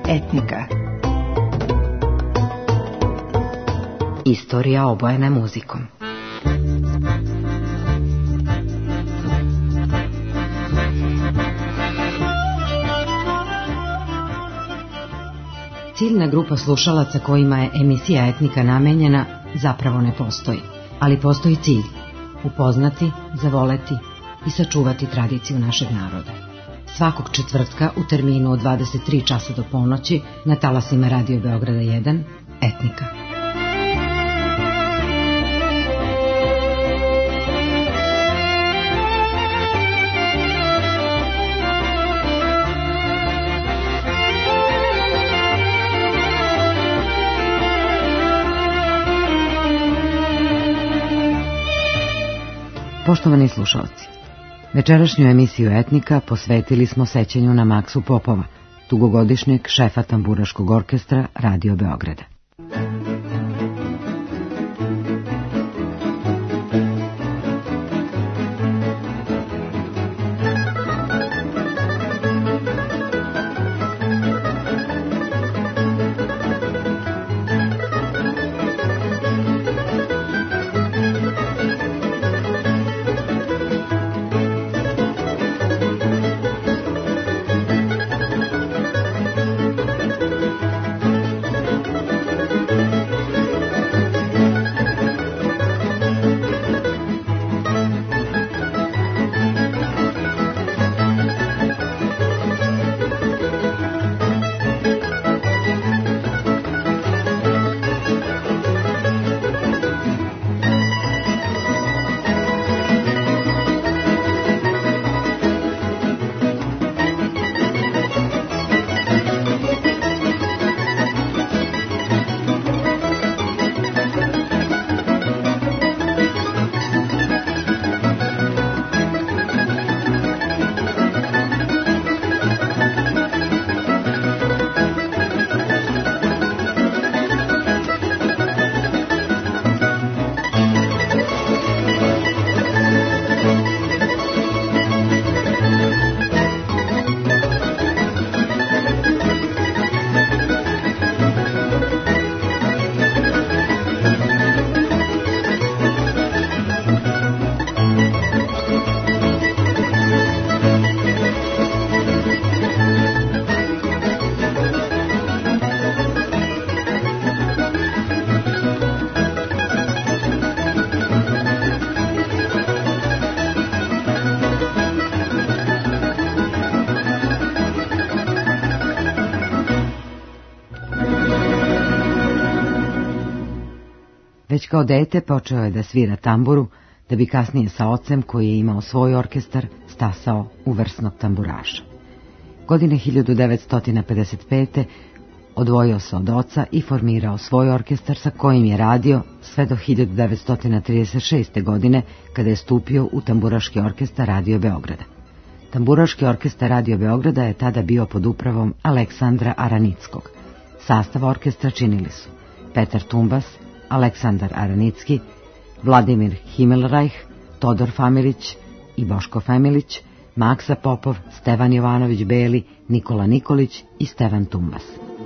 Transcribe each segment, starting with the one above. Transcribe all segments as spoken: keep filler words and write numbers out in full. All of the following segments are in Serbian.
Etnika. Istorija obojena muzikom. Ciljna grupa slušalaca kojima je emisija Etnika namenjena zapravo ne postoji, ali postoji cilj: upoznati, zavoleti i sačuvati tradiciju našeg naroda. Svakog četvrtka u terminu od dvadeset tri časa do ponoći na talasima Radio Beograda jedan, Etnika. Poštovani slušalci, večerašnju emisiju Etnika posvetili smo sećanju na Maksu Popova, dugogodišnjeg šefa tamburaškog orkestra Radio Beograda. Već kao dete počeo je da svira tamburu, da bi kasnije sa ocem, koji je imao svoj orkestar, stasao u vrsnog tamburaša. Godine hiljadu devetsto pedeset pete. odvojio se od oca i formirao svoj orkestar sa kojim je radio sve do hiljadu devetsto trideset šeste. godine, kada je stupio u tamburaški orkestar Radio Beograda. Tamburaški orkestar Radio Beograda je tada bio pod upravom Aleksandra Aranickog. Sastav orkestra činili su Petar Tumbas, Aleksandar Aranicki, Vladimir Himmelreich, Todor Familić i Boško Familić, Maksa Popov, Stevan Jovanović Beli, Nikola Nikolić i Stevan Tumbas.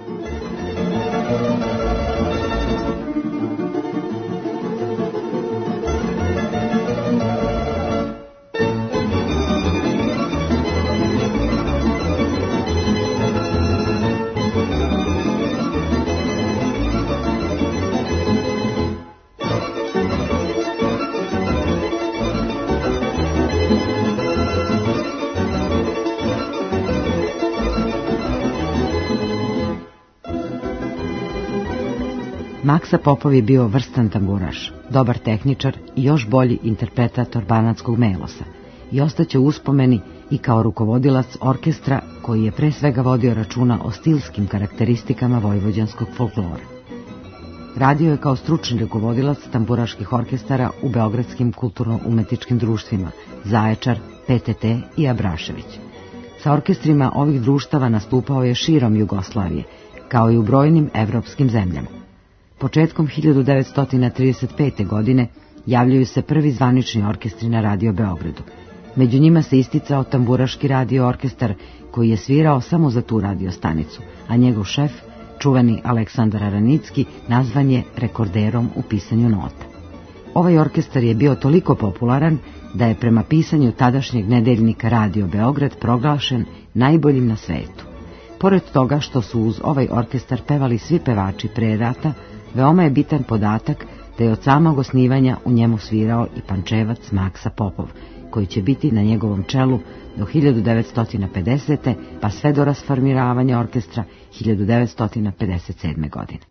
Maksa Popov je bio vrstan tamburaš, dobar tehničar i još bolji interpretator banatskog melosa i ostaće u uspomeni i kao rukovodilac orkestra koji je pre svega vodio računa o stilskim karakteristikama vojvođanskog folklora. Radio je kao stručni rukovodilac tamburaških orkestara u beogradskim kulturno-umetničkim društvima Zaječar, P T T i Abrašević. Sa orkestrima ovih društava nastupao je širom Jugoslavije, kao i u brojnim evropskim zemljama. Početkom hiljadu devetsto trideset pete. godine javljaju se prvi zvanični orkestri na Radio Beogradu. Među njima se isticao tamburaški radio orkestar koji je svirao samo za tu radiostanicu, a njegov šef, čuveni Aleksandar Aranicki, nazvan je rekorderom u pisanju nota. Ovaj orkestar je bio toliko popularan da je prema pisanju tadašnjeg nedeljnika Radio Beograd proglašen najboljim na svetu. Pored toga što su uz ovaj orkestar pevali svi pevači pre rata, veoma je bitan podatak da je od samog osnivanja u njemu svirao i Pančevac Maksa Popov, koji će biti na njegovom čelu do hiljadu devetsto pedesete. pa sve do rasformiravanja orkestra hiljadu devetsto pedeset sedme. godine.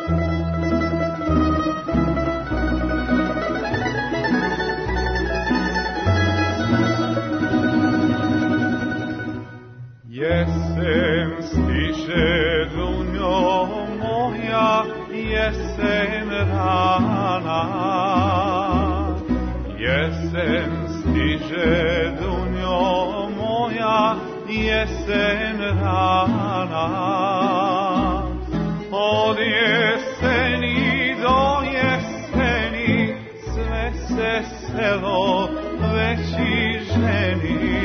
Jesen stiže, dunjo moja, jesen rana. Jesen stiže, dunjo moja, jesen rana. Od jeseni do jeseni sve se selo veći ženi.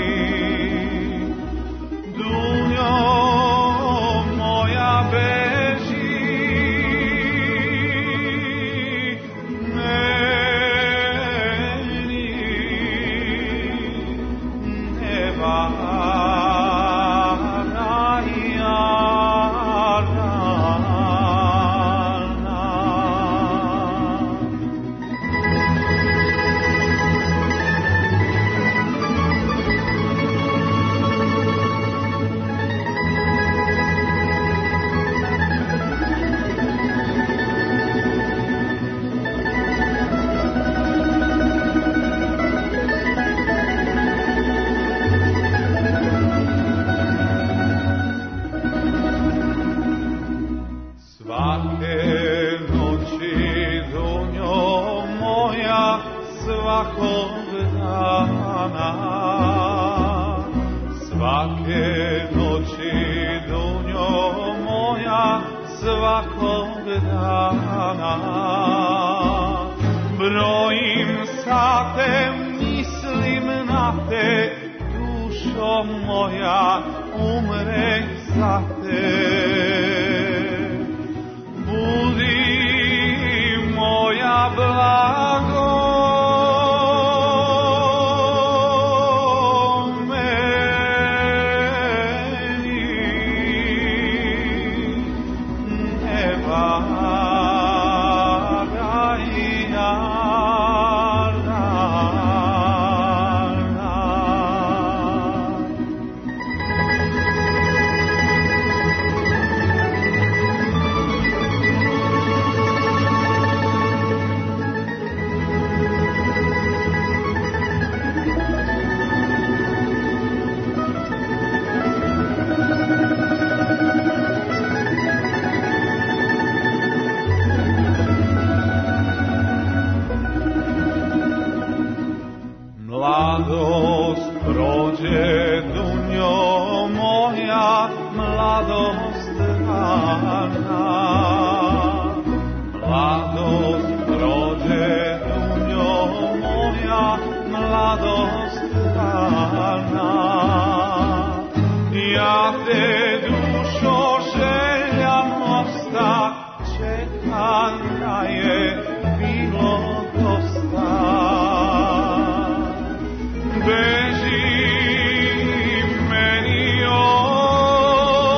Dunjo moja beži, meni ne vara jarana. Svakog dana, svake noći, dunjo moja, svakog dana. Brojim sate, mislim na te, dušo moja, umre za te. Budi moja blago, mladost prođe, dunjo moja, mladost rana. Mladost prođe, dunjo moja, mladost rana. Ja te, dušo, željam osta, čekanja je bilo dosta. Beži meni od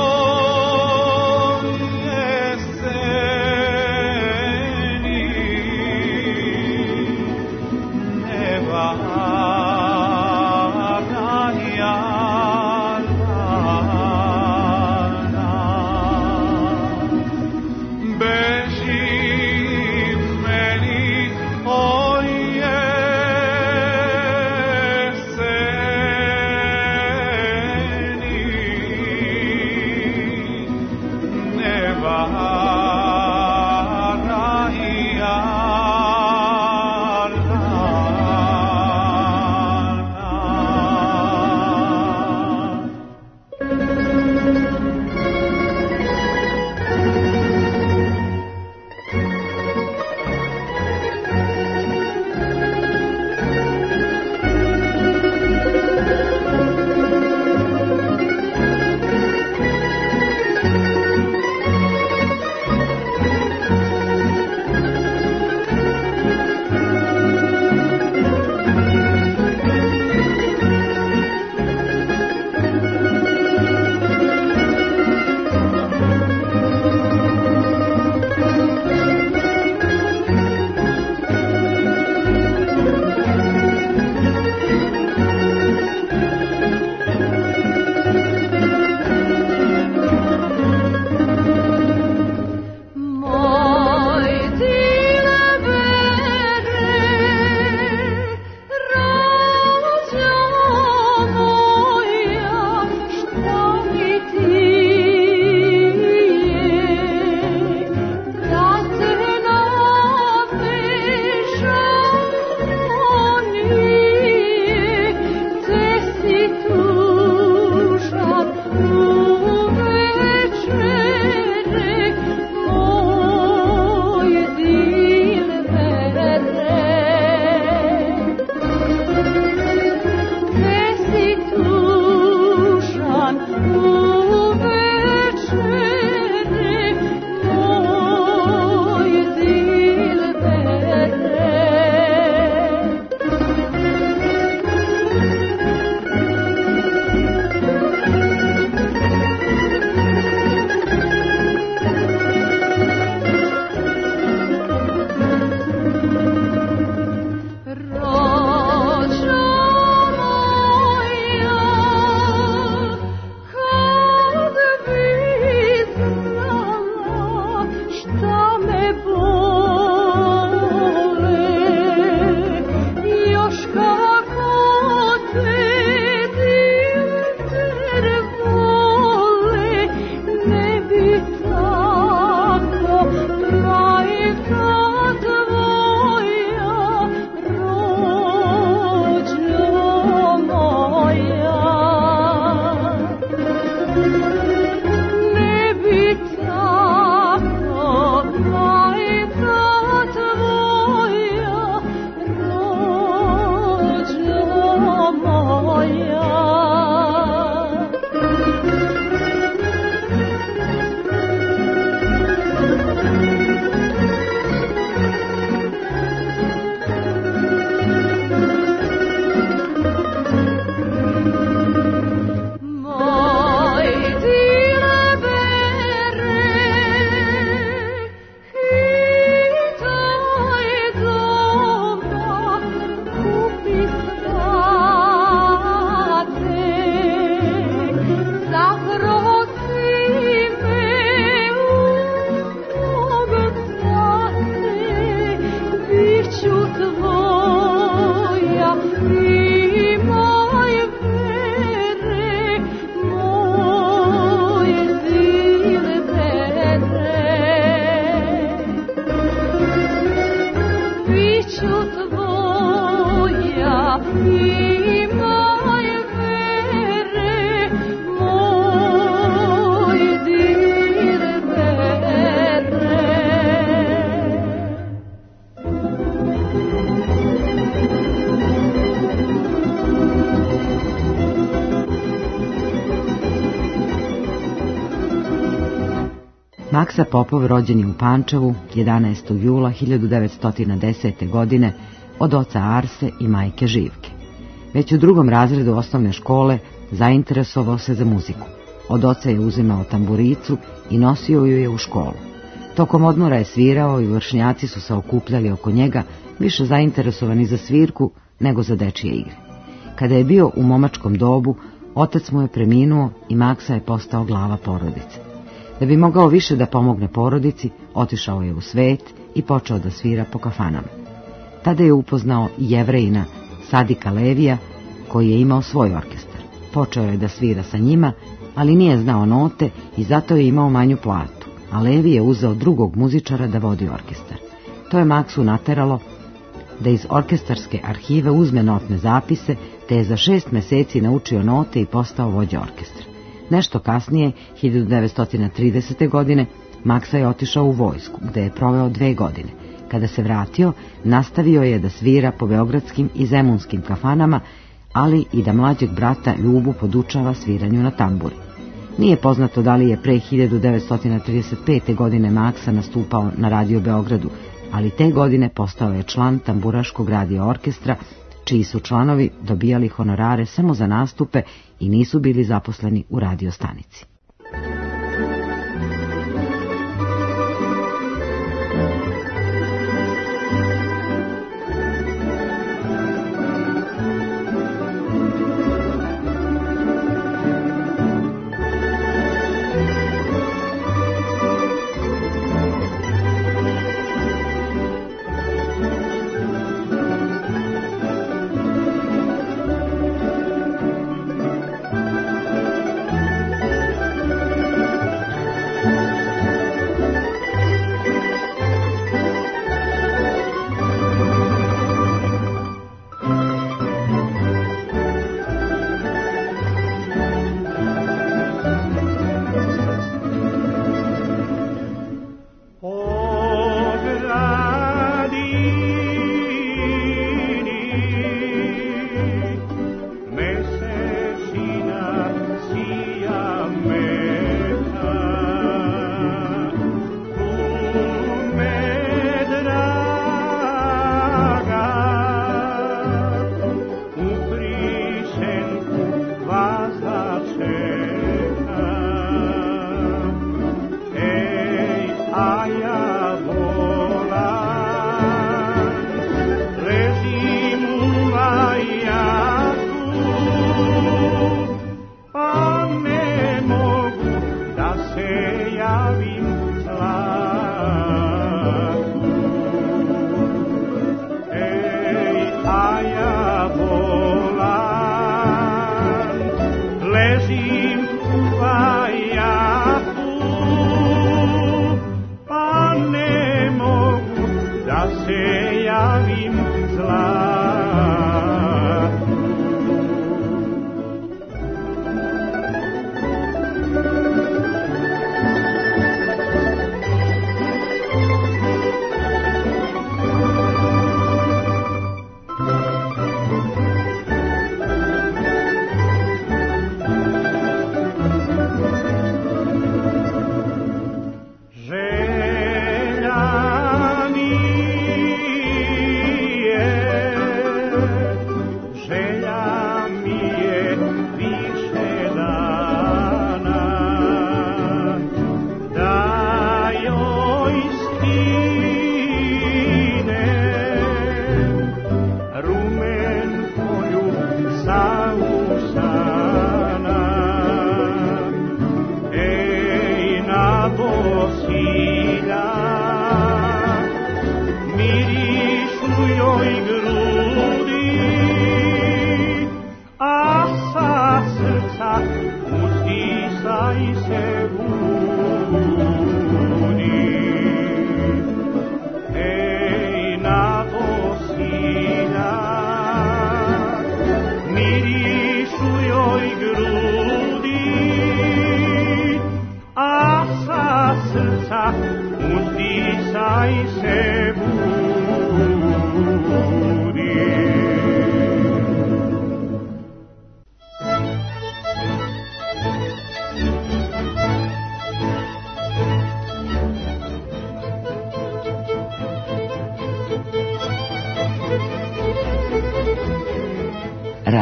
Maksa Popov rođen je u Pančevu jedanaestog jula hiljadu devetsto desete. godine od oca Arse i majke Živke. Već u drugom razredu osnovne škole zainteresovao se za muziku. Od oca je uzimao tamburicu i nosio ju je u školu. Tokom odmora je svirao i vršnjaci su se okupljali oko njega, više zainteresovani za svirku nego za dečije igre. Kada je bio u momačkom dobu, otac mu je preminuo i Maksa je postao glava porodice. Da bi mogao više da pomogne porodici, otišao je u svet i počeo da svira po kafanama. Tada je upoznao i Jevrejina Sadika Levija, koji je imao svoj orkestar. Počeo je da svira sa njima, ali nije znao note i zato je imao manju platu, a Levi je uzeo drugog muzičara da vodi orkestar. To je Maksu nateralo da iz orkestarske arhive uzme notne zapise, te je za šest meseci naučio note i postao vođa orkestra. Nešto kasnije, hiljadu devetsto tridesete. godine, Maksa je otišao u vojsku, gde je proveo dve godine. Kada se vratio, nastavio je da svira po beogradskim i zemunskim kafanama, ali i da mlađeg brata Ljubu podučava sviranju na tamburi. Nije poznato da li je pre hiljadu devetsto trideset pete. godine Maksa nastupao na Radio Beogradu, ali te godine postao je član tamburaškog radio orkestra, čiji su članovi dobijali honorare samo za nastupe i nisu bili zaposleni u radio stanici.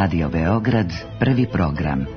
Radio Beograd, prvi program.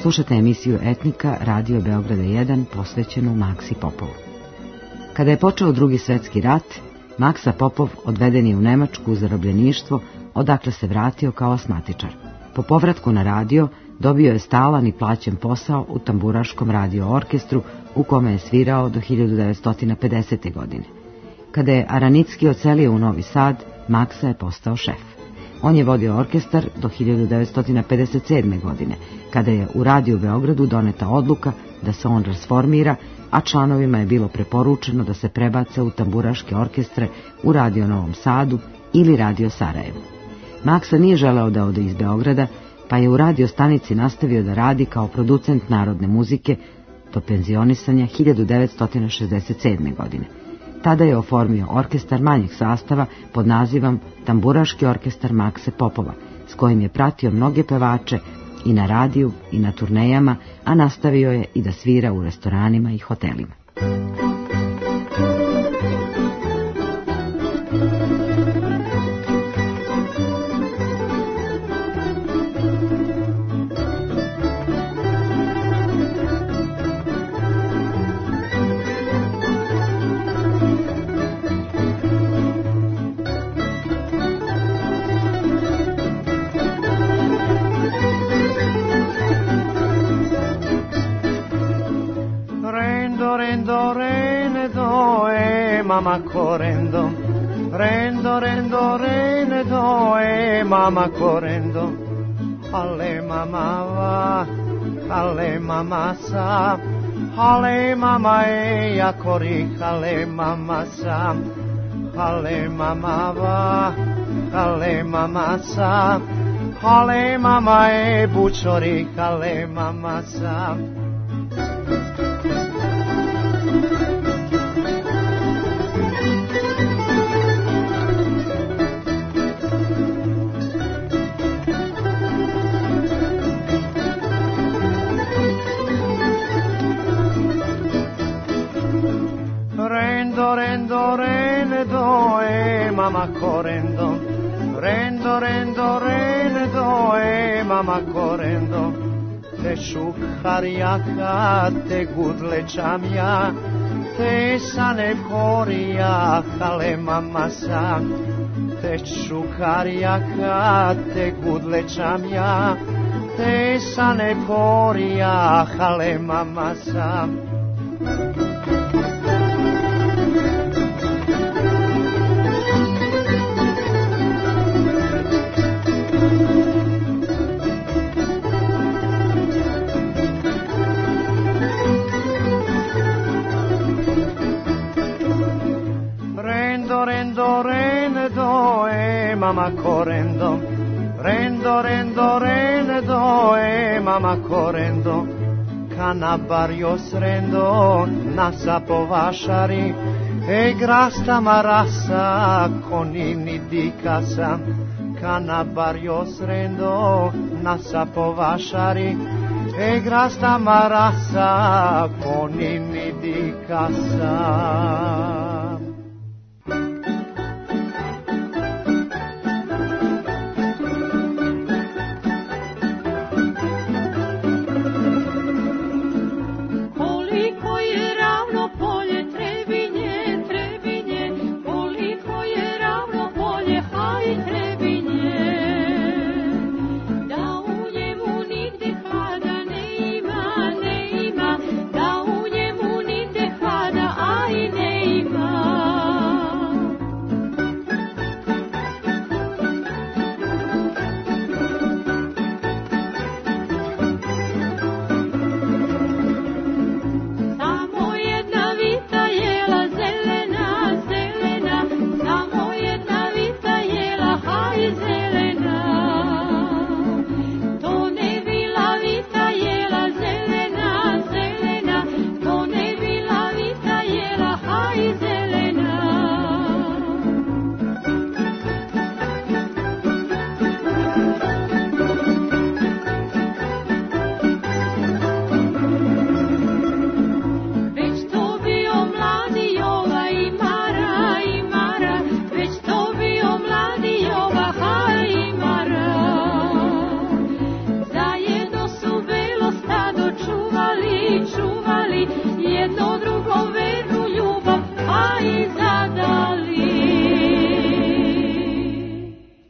Slušate emisiju Etnika Radio Beograda jedan posvećenu Maksi Popovu. Kada je počeo Drugi svjetski rat, Maksa Popov odveden je u Nemačku u zarobljeništvo, odakle se vratio kao asmatičar. Po povratku na radio dobio je stalan i plaćen posao u tamburaškom radio orkestru u kome je svirao do hiljadu devetsto pedesete. godine. Kada je Aranicki odselio u Novi Sad, Maksa je postao šef. On je vodio orkestar do hiljadu devetsto pedeset sedme. godine, kada je u Radio Beogradu doneta odluka da se on rasformira, a članovima je bilo preporučeno da se prebace u tamburaške orkestre u Radio Novom Sadu ili Radio Sarajevo. Maksa nije želeo da ode iz Beograda, pa je u radio stanici nastavio da radi kao producent narodne muzike do penzionisanja hiljadu devetsto šezdeset sedme. godine. Tada je oformio orkestar manjeg sastava pod nazivom Tamburaški orkestar Makse Popova, s kojim je pratio mnoge pevače i na radiju i na turnejama, a nastavio je i da svira u restoranima i hotelima. Mama correndo, rendo, rendo, rene do e mama correndo, alle mama va, alle mama sa, alle mama e a cori, alle mama sa, alle mama va, alle mama sa, alle mama e buciori, alle mama sa. Rendo, rene do e mama correndo, rendo, rendo, rene do e mama correndo, te šuharjaka, te gudlečamja, te sane korija, hale mama sa, te šuharjaka, te gudlečamja, te sane korija, hale mama sa. Rendo, rene do e mama correndo, rendo, rendo, rene do e mama correndo, canabarios rendo, nasa povašari, e grasta marasa, conini di casa, canabarios rendo, nasa povašari, e grasta marasa, conini di casa. Da u njemu nigde hlada, a i ne ima.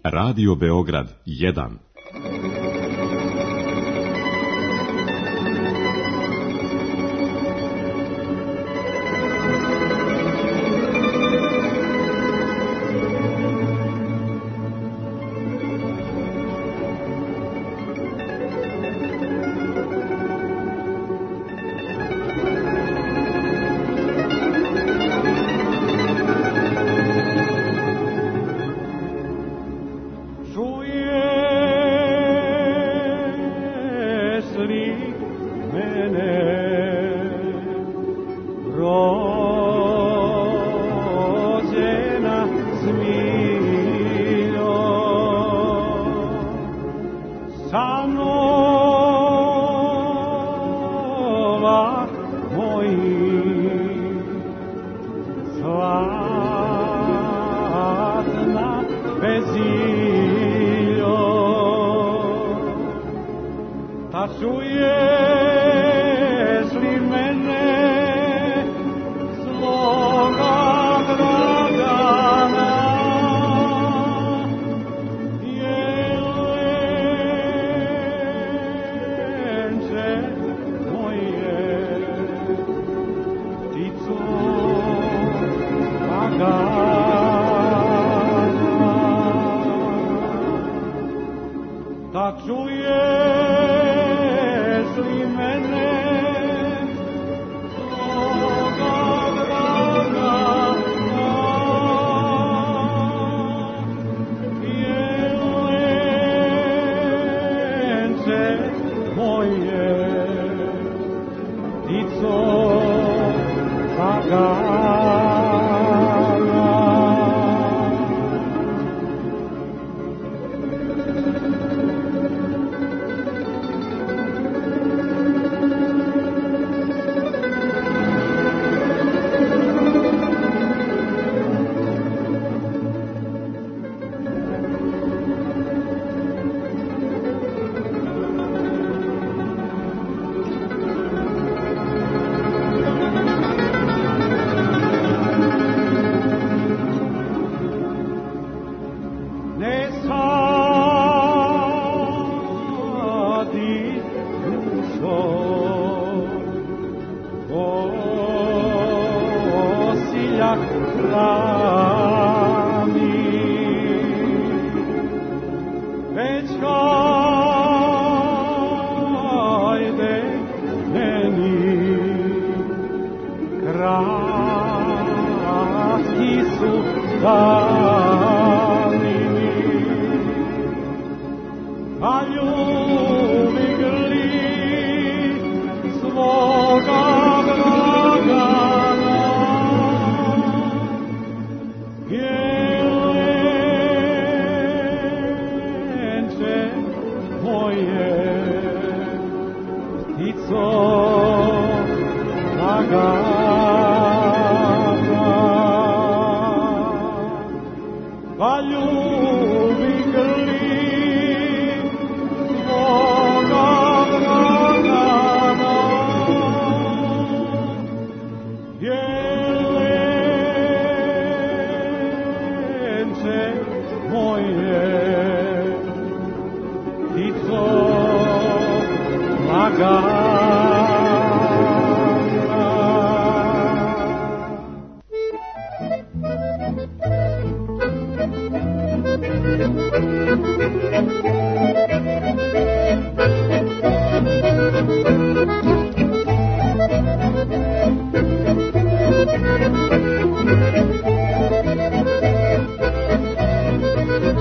Radio Beograd jedan.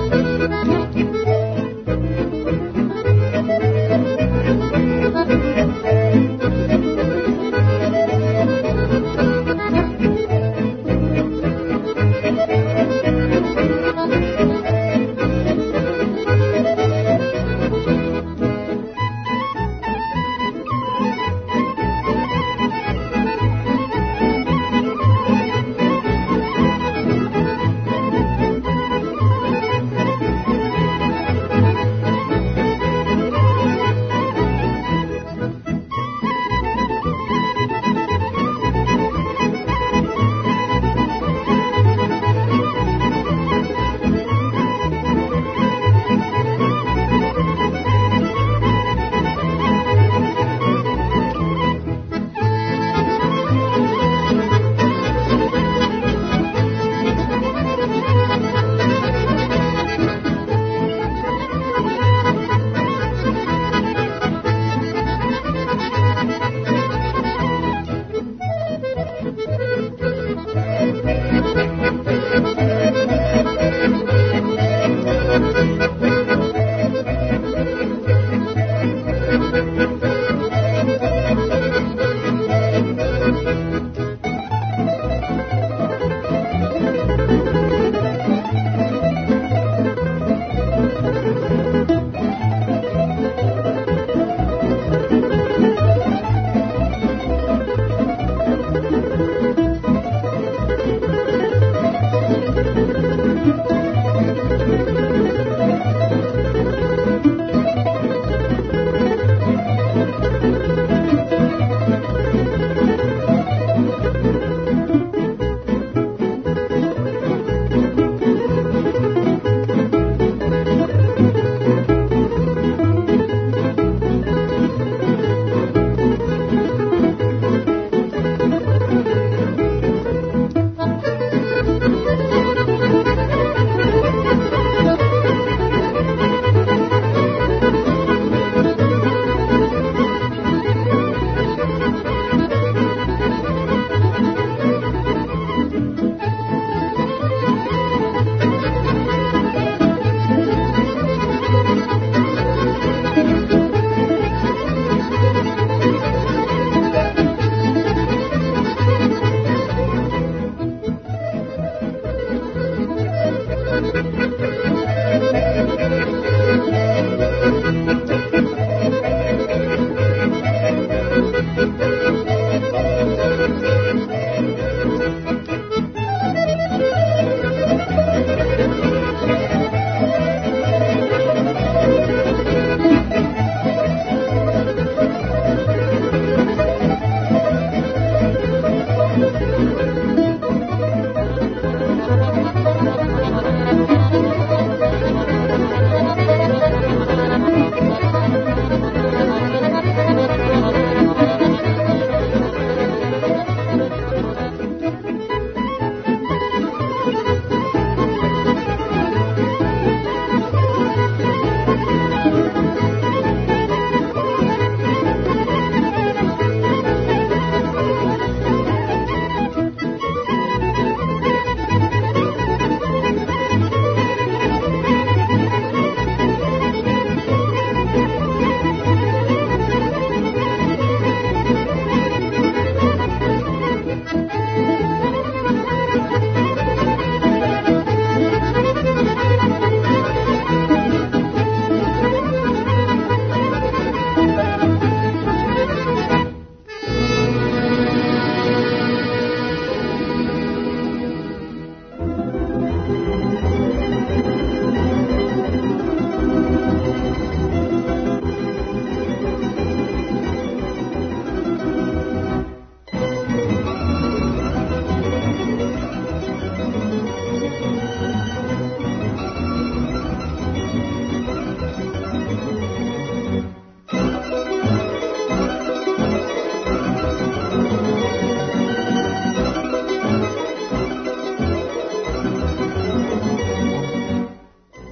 Thank you.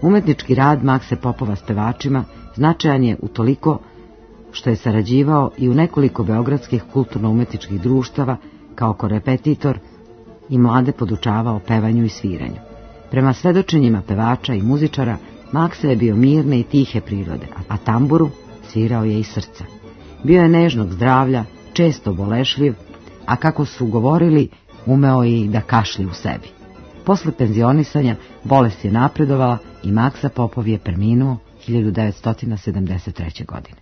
Umetnički rad Makse Popova s pevačima značajan je utoliko što je sarađivao i u nekoliko beogradskih kulturno-umetničkih društava kao korepetitor i mlade podučavao pevanju i sviranju. Prema svedočenjima pevača i muzičara, Maksa je bio mirne i tihe prirode, a tamburu svirao je iz srca. Bio je nežnog zdravlja, često bolešljiv, a kako su govorili, umeo i da kašlje u sebi. Posle penzionisanja bolest je napredovala i Maksa Popov je preminuo hiljadu devetsto sedamdeset treće. godine.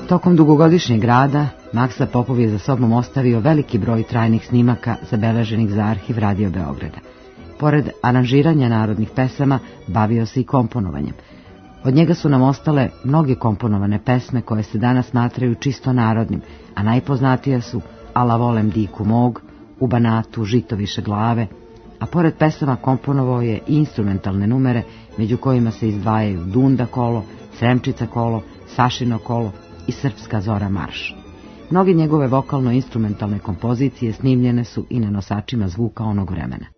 Tokom dugogodišnjeg rada Maksa Popov je za sobom ostavio veliki broj trajnih snimaka zabeleženih za arhiv Radio Beograda. Pored aranžiranja narodnih pesama, bavio se i komponovanjem. Od njega su nam ostale mnoge komponovane pesme koje se danas smatraju čisto narodnim, a najpoznatija su Ala volem diku mog, U Banatu, Žito više glave, a pored pesama komponovao je i instrumentalne numere, među kojima se izdvajaju Dunda kolo, Sremčica kolo, Sašino kolo i Srpska zora marš. Mnoge njegove vokalno-instrumentalne kompozicije snimljene su i na nosačima zvuka onog vremena.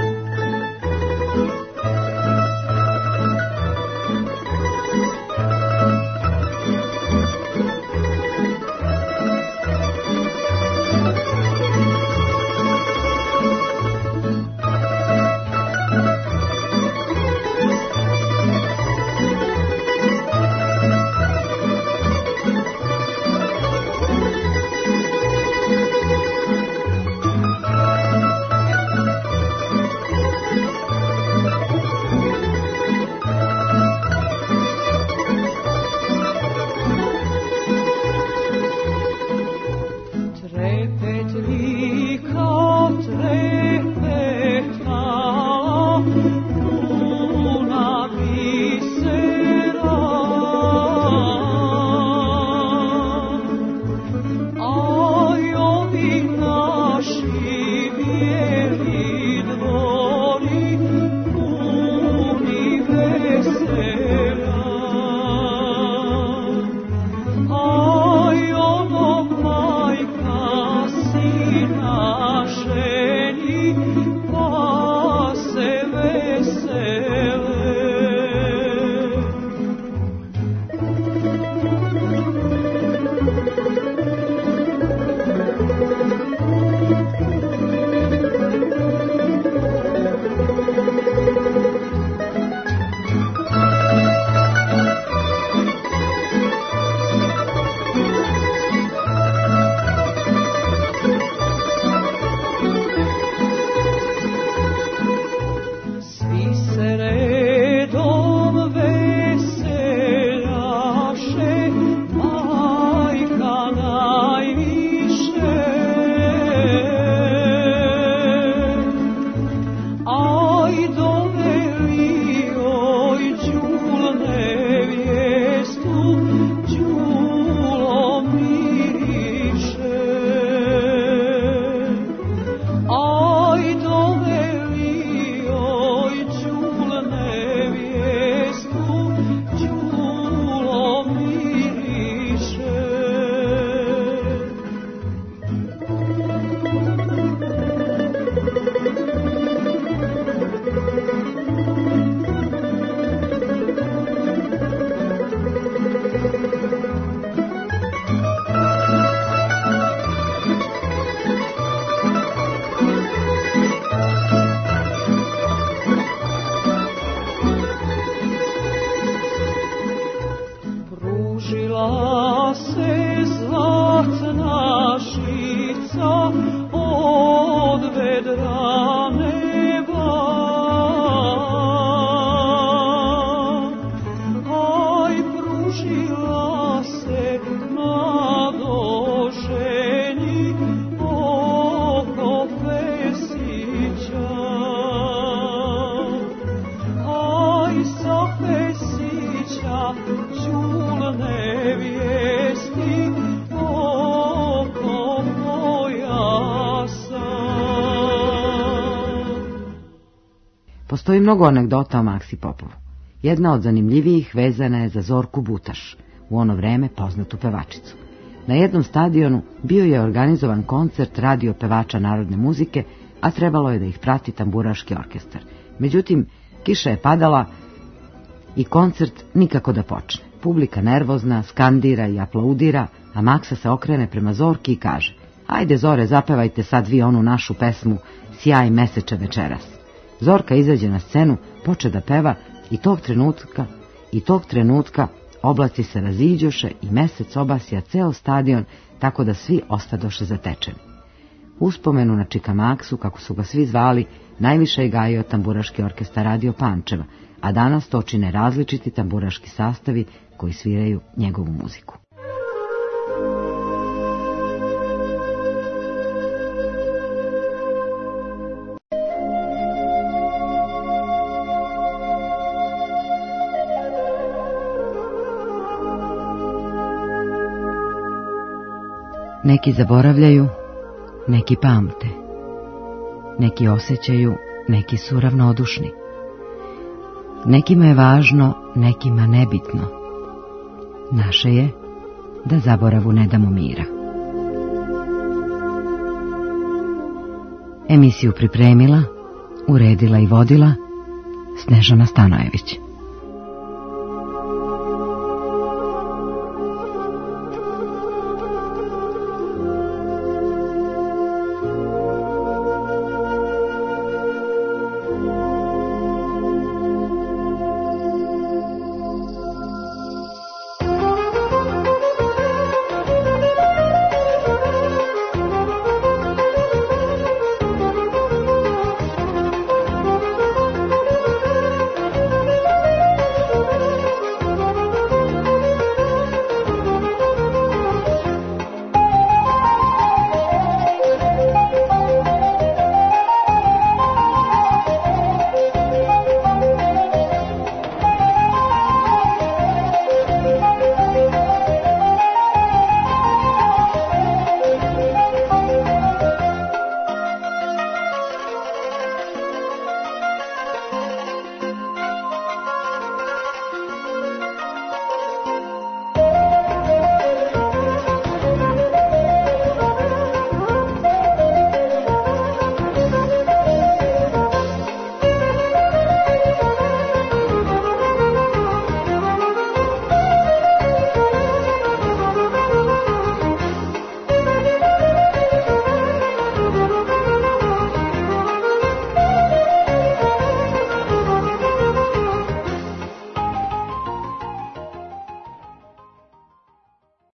Postoji mnogo anegdota o Maksi Popovu. Jedna od zanimljivijih vezana je za Zorku Butaš, u ono vreme poznatu pevačicu. Na jednom stadionu bio je organizovan koncert radio pevača narodne muzike, a trebalo je da ih prati tamburaški orkestar. Međutim, kiša je padala i koncert nikako da počne. Publika nervozna, skandira i aplaudira, a Maksa se okrene prema Zorki i kaže: "Ajde Zore, zapevajte sad vi onu našu pesmu Sjaj meseče večeras." Zorka izađe na scenu, poče da peva i tog trenutka, i tog trenutka oblaci se raziđoše i mesec obasja ceo stadion, tako da svi ostadoše zatečeni. Uspomenu na Čika Maksu, kako su ga svi zvali, najviše je gajio tamburaški orkestar Radio Pančeva, a danas to čine različiti tamburaški sastavi koji sviraju njegovu muziku. Neki zaboravljaju, neki pamte. Neki osjećaju, neki su ravnodušni. Nekima je važno, nekima nebitno. Naše je da zaboravu ne damo mira. Emisiju pripremila, uredila i vodila Snežana Stanojević.